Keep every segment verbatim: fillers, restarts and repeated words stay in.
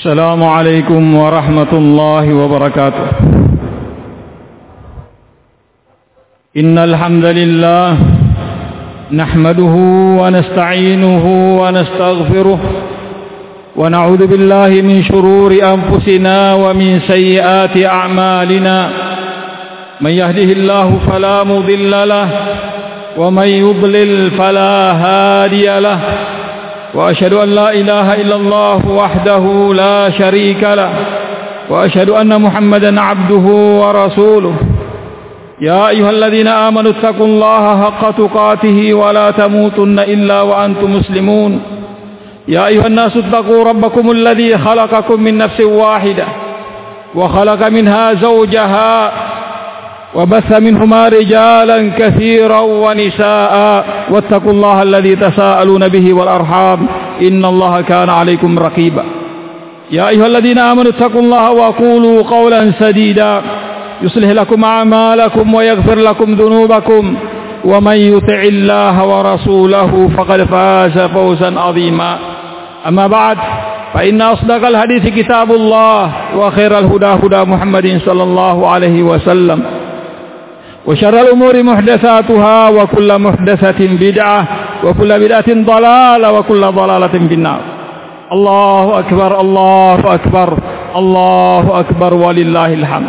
السلام عليكم ورحمة الله وبركاته. إن الحمد لله نحمده ونستعينه ونستغفره ونعوذ بالله من شرور أنفسنا ومن سيئات أعمالنا. من يهده الله فلا مضل له ومن يضلل فلا هادي له، وأشهد أن لا إله إلا الله وحده لا شريك له، وأشهد أن محمدا عبده ورسوله. يا أيها الذين آمنوا اتقوا الله حق تقاته ولا تموتن إلا وأنتم مسلمون. يا أيها الناس اتقوا ربكم الذي خلقكم من نفس واحدة وخلق منها زوجها وبث منهما رجالا كثيرا ونساء، واتقوا الله الذي تساءلون به والأرحام إن الله كان عليكم رقيبا. يا أيها الذين آمنوا اتقوا الله وقولوا قولا سديدا يصلح لكم أعمالكم ويغفر لكم ذنوبكم، ومن يطع الله ورسوله فقد فاز فوزا عظيما. أما بعد، فإن أصدق الحديث كتاب الله، وخير الهدى هدى محمد صلى الله عليه وسلم، وشر الأمور محدثاتها، وكل محدثة بدعة، وكل بدعة ضلالة، وكل ضلالة في النار. الله أكبر الله أكبر الله أكبر ولله الحمد.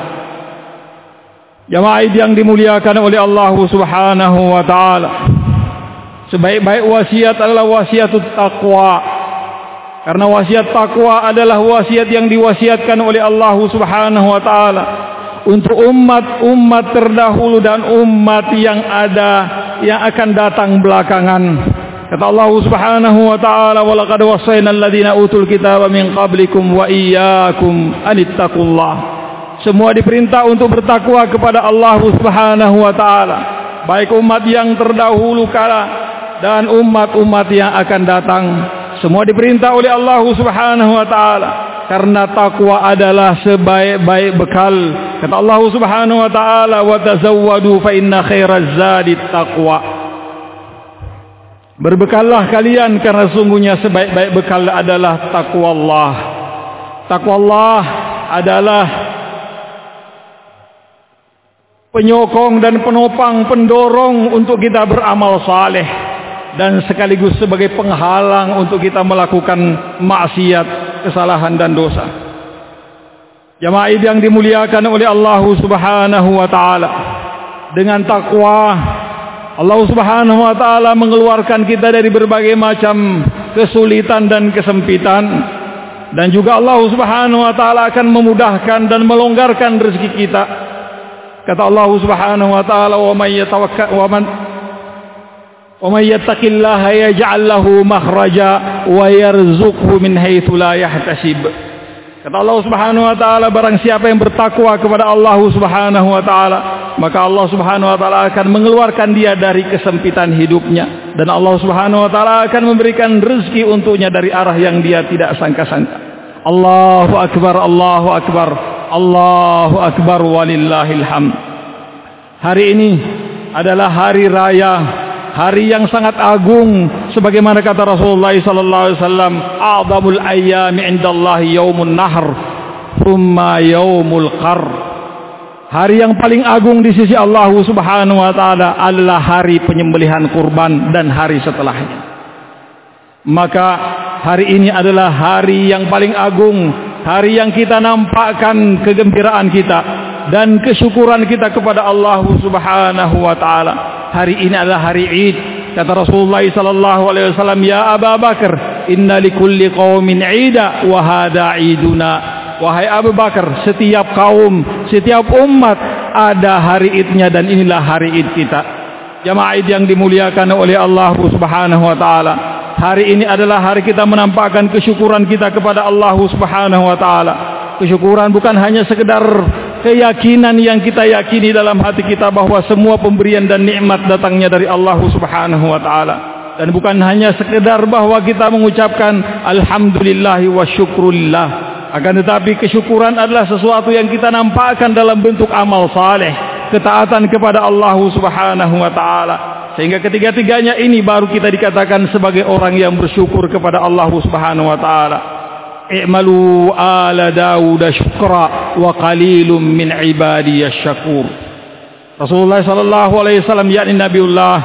Jamaah yang dimuliakan oleh Allah Subhanahu wa taala, sebaik-baik wasiat adalah wasiat taqwa. Karena wasiat taqwa adalah wasiat yang diwasiatkan oleh Allah Subhanahu wa taala untuk umat-umat terdahulu dan umat yang ada yang akan datang belakangan. Kata Allah Subhanahu wa taala, "Wa laqad wassayna alladziina utul kitaba min qablikum wa iyyakum anittaqullah." Semua diperintah untuk bertakwa kepada Allah Subhanahu wa taala, baik umat yang terdahulu kala dan umat-umat yang akan datang. Semua diperintah oleh Allah Subhanahu wa taala karena takwa adalah sebaik-baik bekal. Kata Allah Subhanahu wa taala, "Wa tazawwadu fa inna khairaz zadi taqwa." Berbekallah kalian karena sungguhnya sebaik-baik bekal adalah takwa Allah. Takwa Allah adalah penyokong dan penopang, pendorong untuk kita beramal saleh, dan sekaligus sebagai penghalang untuk kita melakukan maksiat, kesalahan dan dosa. Jamaah yang dimuliakan oleh Allah Subhanahu wa taala, dengan takwa Allah Subhanahu wa taala mengeluarkan kita dari berbagai macam kesulitan dan kesempitan, dan juga Allah Subhanahu wa taala akan memudahkan dan melonggarkan rezeki kita. Kata Allah Subhanahu wa taala, "Wa may yatawakkal wa man wa may yattaqillaha yaj'al lahu makhraja wa yarzuqhu min haitsu la yahtasib." Kata Allah Subhanahu wa taala, barang siapa yang bertakwa kepada Allah Subhanahu wa taala, maka Allah Subhanahu wa taala akan mengeluarkan dia dari kesempitan hidupnya, dan Allah Subhanahu wa taala akan memberikan rezeki untuknya dari arah yang dia tidak sangka-sangka. Allahu akbar Allahu akbar Allahu akbar walillahil hamd. Hari ini adalah hari raya, hari yang sangat agung, sebagaimana kata Rasulullah sallallahu alaihi wasallam, "A'zamul ayyami 'indallahi yaumun nahr, thumma yaumul qar." Hari yang paling agung di sisi Allah Subhanahu wa taala adalah hari penyembelihan kurban dan hari setelahnya. Maka hari ini adalah hari yang paling agung, hari yang kita nampakkan kegembiraan kita dan kesyukuran kita kepada Allah Subhanahu wa taala. Hari ini adalah hari Id. Kata Rasulullah sallallahu alaihi wasallam, "Ya Abu Bakar, inna likulli qaumin 'ida wa hadha 'iduna." Wahai Abu Bakar, setiap kaum, setiap umat ada hari Idnya, dan inilah hari Id kita. Jamaah Id yang dimuliakan oleh Allah Subhanahu wa taala, hari ini adalah hari kita menampakkan kesyukuran kita kepada Allah Subhanahu wa taala. Kesyukuran bukan hanya sekedar keyakinan yang kita yakini dalam hati kita bahwa semua pemberian dan nikmat datangnya dari Allah Subhanahu wa taala, dan bukan hanya sekedar bahwa kita mengucapkan alhamdulillahi wa syukrulillah, akan tetapi kesyukuran adalah sesuatu yang kita nampakkan dalam bentuk amal saleh, ketaatan kepada Allah Subhanahu wa taala. Sehingga ketiga-tiganya ini baru kita dikatakan sebagai orang yang bersyukur kepada Allah Subhanahu wa taala. i'malu ala Daud syukra wa qalilum min ibadiyasy syakur. Rasulullah sallallahu alaihi wasallam yakni Nabiullah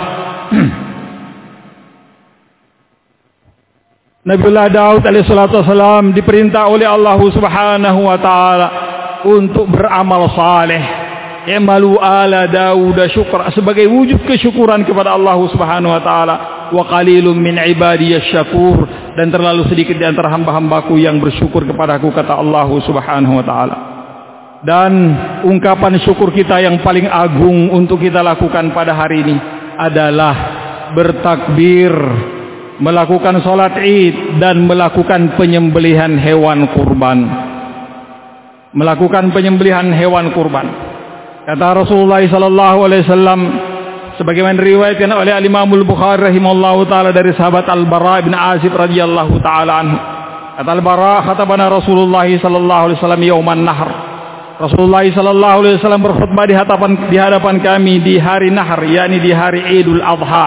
Nabiullah Daud alaihi salatu wasallam diperintah oleh Allah Subhanahu wa taala untuk beramal saleh. I'malu ala Daud syukra, sebagai wujud kesyukuran kepada Allah Subhanahu wa taala. Wa qalilum min ibadiyasy syakur, dan terlalu sedikit di antara hamba-hambaku yang bersyukur kepadaku, kata Allah Subhanahu wa taala. Dan ungkapan syukur kita yang paling agung untuk kita lakukan pada hari ini adalah bertakbir, melakukan salat Id, dan melakukan penyembelihan hewan kurban. Melakukan penyembelihan hewan kurban. Kata Rasulullah sallallahu alaihi wasallam sebagaimana riwayatkan oleh Imam Al-Bukhari rahimahullahu taala dari sahabat Al-Bara bin Azib radhiyallahu taala anhu. Kata Al-Bara, khatabana Rasulullah sallallahu alaihi wasallam yauman nahr. Rasulullah sallallahu alaihi wasallam berkhutbah di hadapan di hadapan kami di hari Nahr, yakni di hari Idul Adha.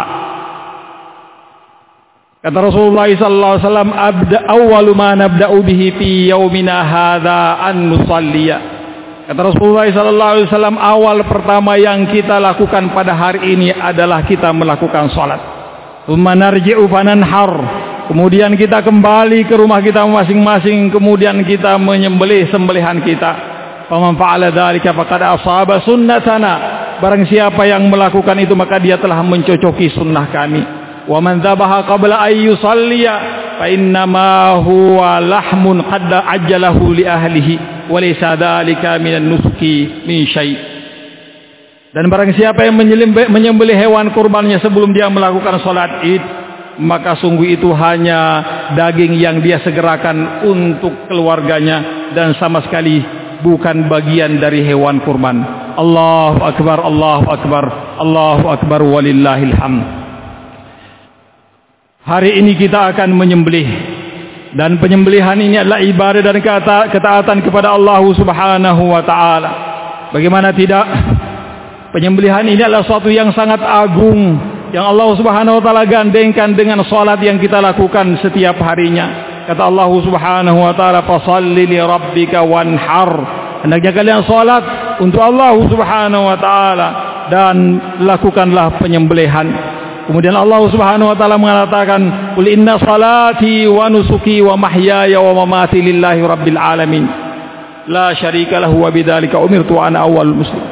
Kata Rasulullah sallallahu alaihi wasallam, abda awwalu ma nabda'u bihi fi yaumina hadza an nusalliya. Kata Rasulullah sallallahu alaihi wasallam, awal pertama yang kita lakukan pada hari ini adalah kita melakukan salat. Tsumma narji'u fananhar. Kemudian kita kembali ke rumah kita masing-masing, kemudian kita menyembelih sembelihan kita. Faman fa'ala dzalika faqad ashaba sunnatana. Barang siapa yang melakukan itu maka dia telah mencocoki sunnah kami. Wa man dzabaha qabla ay yusalliya fa innama huwa lahmun qad ajjalahu li ahlihi wa laysa dzalika minan nusuki min syai'. Dan barang siapa yang menyembelih hewan kurbannya sebelum dia melakukan salat Id, maka sungguh itu hanya daging yang dia segerakan untuk keluarganya dan sama sekali bukan bagian dari hewan kurban. Allahu akbar, Allahu akbar, Allahu akbar walillahil hamd. Hari ini kita akan menyembelih, dan penyembelihan ini adalah ibadah dan ketaatan kepada Allah Subhanahu wa taala. Bagaimana tidak? Penyembelihan ini adalah suatu yang sangat agung yang Allah Subhanahu wa taala gandengkan dengan salat yang kita lakukan setiap harinya. Kata Allah Subhanahu wa taala, "Fashalli li rabbika wanhar." Hendaknya kalian salat untuk Allah Subhanahu wa taala dan lakukanlah penyembelihan. Kemudian Allah Subhanahu wa taala mengatakan, "Qul inna salati wa nusuki wa mahyaya wa mamati lillahi rabbil alamin. La syarika lahu wa bidzalika umirtu ana awwalul muslimin."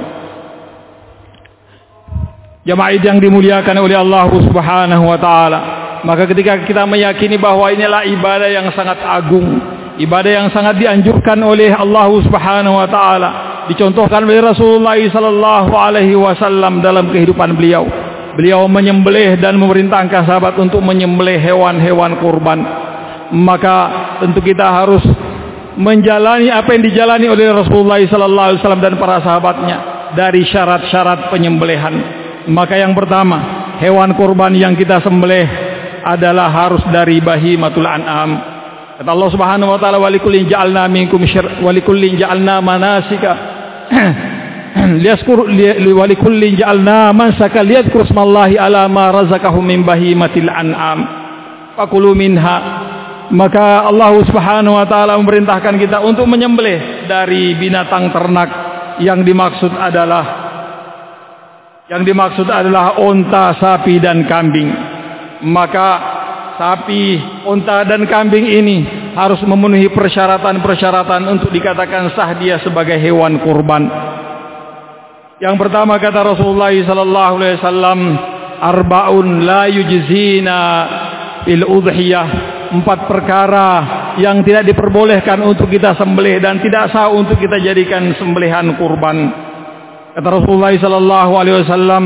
Jamaah yang dimuliakan oleh Allah Subhanahu wa taala, maka ketika kita meyakini bahwa inilah ibadah yang sangat agung, ibadah yang sangat dianjurkan oleh Allah Subhanahu wa taala, dicontohkan oleh Rasulullah sallallahu alaihi wasallam dalam kehidupan beliau. Beliau menyembelih dan memerintahkan sahabat untuk menyembelih hewan-hewan kurban. Maka tentu kita harus menjalani apa yang dijalani oleh Rasulullah sallallahu alaihi wasallam dan para sahabatnya dari syarat-syarat penyembelihan. Maka yang pertama, hewan kurban yang kita sembelih adalah harus dari bahimatul an'am. Kata Allah Subhanahu wa taala, "Walikullin ja'alna minkum syir walikullin ja'alna manasika liyazkuru walikullin ja'alna mansaka liyadhkuru ismallahi ala ma razaqahum min bahimatil an'am faqulu minha." Maka Allah Subhanahu wa taala memerintahkan kita untuk menyembelih dari binatang ternak. Yang dimaksud adalah yang dimaksud adalah unta, sapi dan kambing. Maka sapi, unta dan kambing ini harus memenuhi persyaratan-persyaratan untuk dikatakan sah dia sebagai hewan kurban. Yang pertama kata Rasulullah sallallahu alaihi wasallam, "Arba'un la yujzina fil udhiyah." Empat perkara yang tidak diperbolehkan untuk kita sembelih dan tidak sah untuk kita jadikan sembelihan kurban. Kata Rasulullah sallallahu alaihi wasallam,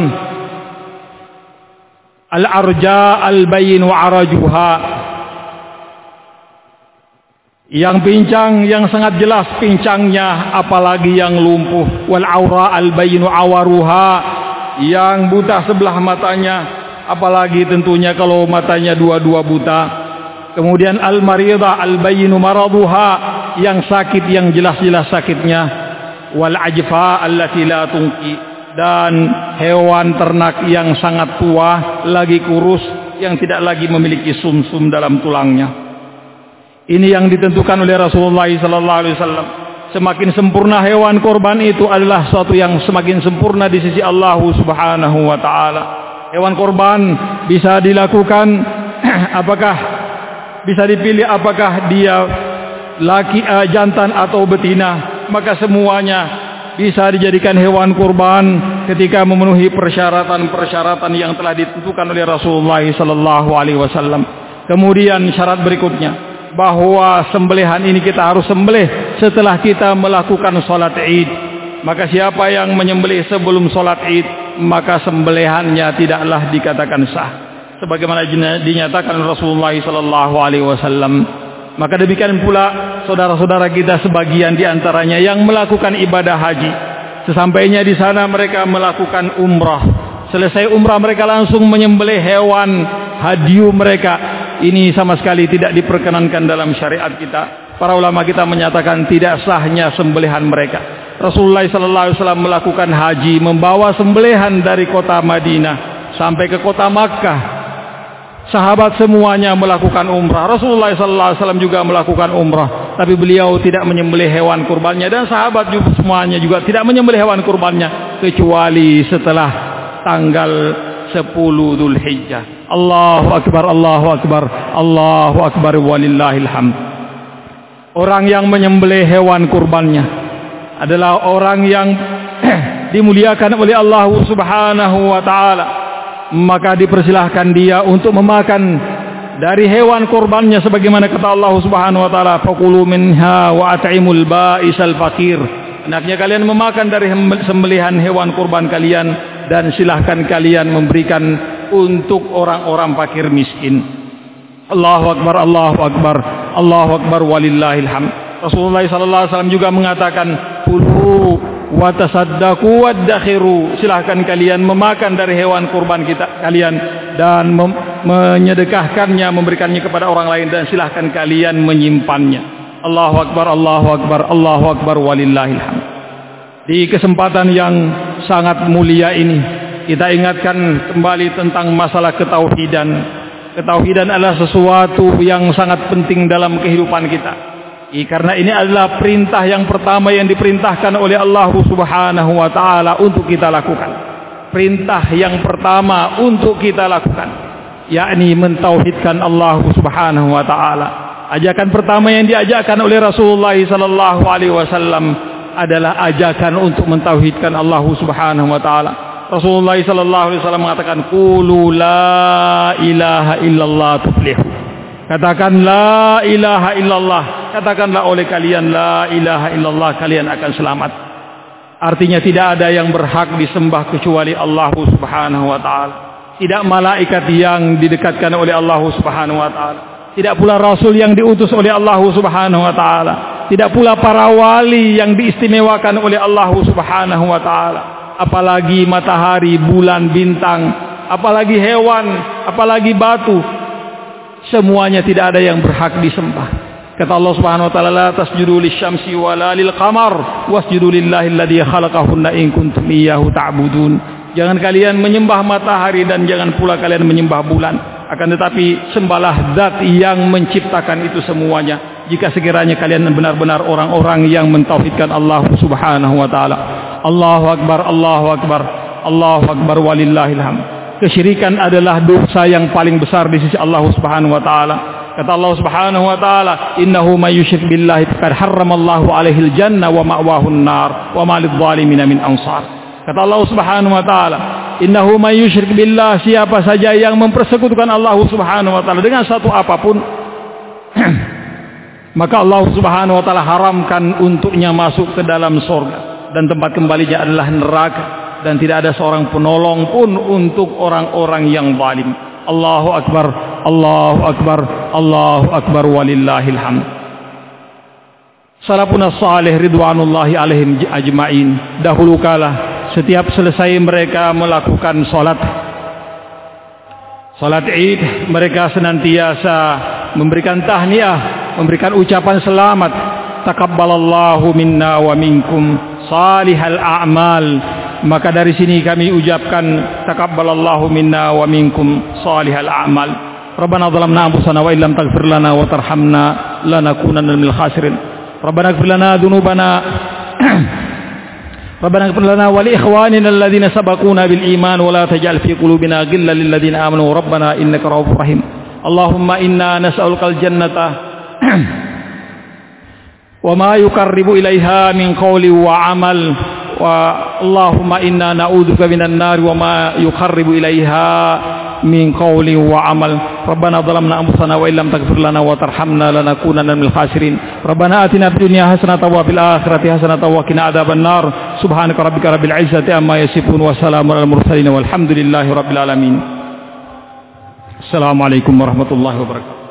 "Al-arja al-bayin wa arajuha." Yang pincang, yang sangat jelas pincangnya, apalagi yang lumpuh. Wal aura al-bayin wa awaruha. Yang buta sebelah matanya, apalagi tentunya kalau matanya dua-dua buta. Kemudian al-maridah al-bayin maraduha. Yang sakit, yang jelas-jelas sakitnya. Wal ajfa allati la tunqi, dan hewan ternak yang sangat tua, lagi kurus, yang tidak lagi memiliki sumsum dalam tulangnya. Ini yang ditentukan oleh Rasulullah sallallahu alaihi wasallam. Semakin sempurna hewan kurban itu adalah suatu yang semakin sempurna di sisi Allah Subhanahu wa taala. Hewan kurban bisa dilakukan apakah bisa dipilih apakah dia laki uh, jantan atau betina, maka semuanya bisa dijadikan hewan kurban ketika memenuhi persyaratan-persyaratan yang telah ditentukan oleh Rasulullah sallallahu alaihi wasallam. Kemudian syarat berikutnya, bahwa sembelihan ini kita harus sembelih setelah kita melakukan salat Id. Maka siapa yang menyembelih sebelum salat Id, maka sembelihannya tidaklah dikatakan sah, sebagaimana dinyatakan Rasulullah sallallahu alaihi wasallam. Maka demikian pula saudara-saudara kita sebagian di antaranya yang melakukan ibadah haji, sesampainya di sana mereka melakukan umrah. Selesai umrah mereka langsung menyembelih hewan hadiu mereka. Ini sama sekali tidak diperkenankan dalam syariat kita. Para ulama kita menyatakan tidak sahnya sembelihan mereka. Rasulullah sallallahu alaihi wasallam melakukan haji, membawa sembelihan dari kota Madinah sampai ke kota Makkah. Sahabat semuanya melakukan umrah. Rasulullah sallallahu alaihi wasallam juga melakukan umrah, tapi beliau tidak menyembelih hewan kurbannya, dan sahabat juga semuanya juga tidak menyembelih hewan kurbannya kecuali setelah tanggal sepuluh Dzulhijjah. Allahu akbar, Allahu akbar, Allahu akbar walillahil hamd. Orang yang menyembelih hewan kurbannya adalah orang yang dimuliakan oleh Allah Subhanahu wa taala. Maka dipersilahkan dia untuk memakan dari hewan kurbannya sebagaimana kata Allah Subhanahu wa taala, faqulu minha wa at'imul ba'isal faqir. Hendaknya kalian memakan dari sembelihan hewan kurban kalian, dan silahkan kalian memberikan untuk orang-orang fakir miskin. Allahu akbar, Allahu akbar, Allahu akbar walillahil hamd. Rasulullah sallallahu alaihi wasallam juga mengatakan, kulu wa tasaddaqu waddakhiru. Silahkan kalian memakan dari hewan kurban kita kalian dan menyedekahkannya, memberikannya kepada orang lain, dan silahkan kalian menyimpannya. Allahu akbar, Allahu akbar, Allahu akbar walillahil hamd. Di kesempatan yang sangat mulia ini kita ingatkan kembali tentang masalah ketauhidan. Ketauhidan adalah sesuatu yang sangat penting dalam kehidupan kita. Karena ini adalah perintah yang pertama yang diperintahkan oleh Allah Subhanahu wa taala untuk kita lakukan. Perintah yang pertama untuk kita lakukan, yakni mentauhidkan Allah Subhanahu wa taala. Ajakan pertama yang diajarkan oleh Rasulullah sallallahu alaihi wasallam adalah ajakan untuk mentauhidkan Allah Subhanahu wa taala. Rasulullah sallallahu alaihi wasallam mengatakan, qulu la ilaha illallah tuflihu. Katakan la ilaha illallah, katakanlah oleh kalian la ilaha illallah, kalian akan selamat. Artinya tidak ada yang berhak disembah kecuali Allah Subhanahu wa taala. Tidak malaikat yang didekatkan oleh Allah Subhanahu wa taala, tidak pula rasul yang diutus oleh Allah Subhanahu wa taala, tidak pula para wali yang diistimewakan oleh Allah Subhanahu wa taala, apalagi matahari, bulan, bintang, apalagi hewan, apalagi batu. Semuanya tidak ada yang berhak disembah. Kata Allah Subhanahu wa taala, la tasjudu lisyamsi wala lilqamar wasjudu lillahi alladzi khalaqahunna in kuntum iyyahu ta'budun. Jangan kalian menyembah matahari dan jangan pula kalian menyembah bulan, akan tetapi sembahlah zat yang menciptakan itu semuanya, jika sekiranya kalian benar-benar orang-orang yang mentauhidkan Allah Subhanahu wa taala. Allahu akbar, Allahu akbar, Allahu akbar walillahil hamd. Kesyirikan adalah dosa yang paling besar di sisi Allah Subhanahu wa taala. Kata Allah Subhanahu wa taala, innahu may yusyrik billahi faqad harramallahu alaihil jannah wa ma'wahun nar wa ma lidh-dhalimin min ansar. Kata Allah Subhanahu wa taala, innahu may yusyrik billah, siapa saja yang mempersekutukan Allah Subhanahu wa taala dengan satu apapun, maka Allah Subhanahu wa taala haramkan untuknya masuk ke dalam surga, dan tempat kembalinya adalah neraka, dan tidak ada seorang penolong pun untuk orang-orang yang zalim. Allahu akbar, Allahu akbar, Allahu akbar walillahil hamd. Salafun as-salih ridwanullahi alaihim ajma'in, dahulu kala setiap selesai mereka melakukan salat salat Id, mereka senantiasa memberikan tahniah, memberikan ucapan selamat, taqabbalallahu minna wa minkum salihal a'mal. Maka dari sini kami ucapkan taqabbalallahu minna wa minkum salihal a'mal. Rabbana zalamna anfusana wa illam taghfir lana wa tarhamna lanakunanna minal khasirin. Rabbana ighfir lana dzunubana Rabbana ighfir lana wa li ikhwanina alladhina sabaquna bil iman wa la taj'al fi qulubina ghillan lil ladzina amanu rabbana innaka ra'ufur rahim. Allahumma inna nas'aluka al jannata wa ma yuqarribu ilaiha min qawli wa amal. Wa Allahumma inna na'udzubika minan nar wa ma yuqarribu ilaiha min qawli wa amal. Rabbana zalamna anfusana wa illam taghfir lana wa tarhamna lanakunanna minal khasirin. Rabbana atina fid dunya hasanatan wa fil akhirati hasanatan wa qina adzaban nar. Subhanaka rabbika rabbil izzati amma yasifun wa salamun alal mursalin walhamdulillahi rabbil alamin. Assalamualaikum warahmatullahi wabarakatuh.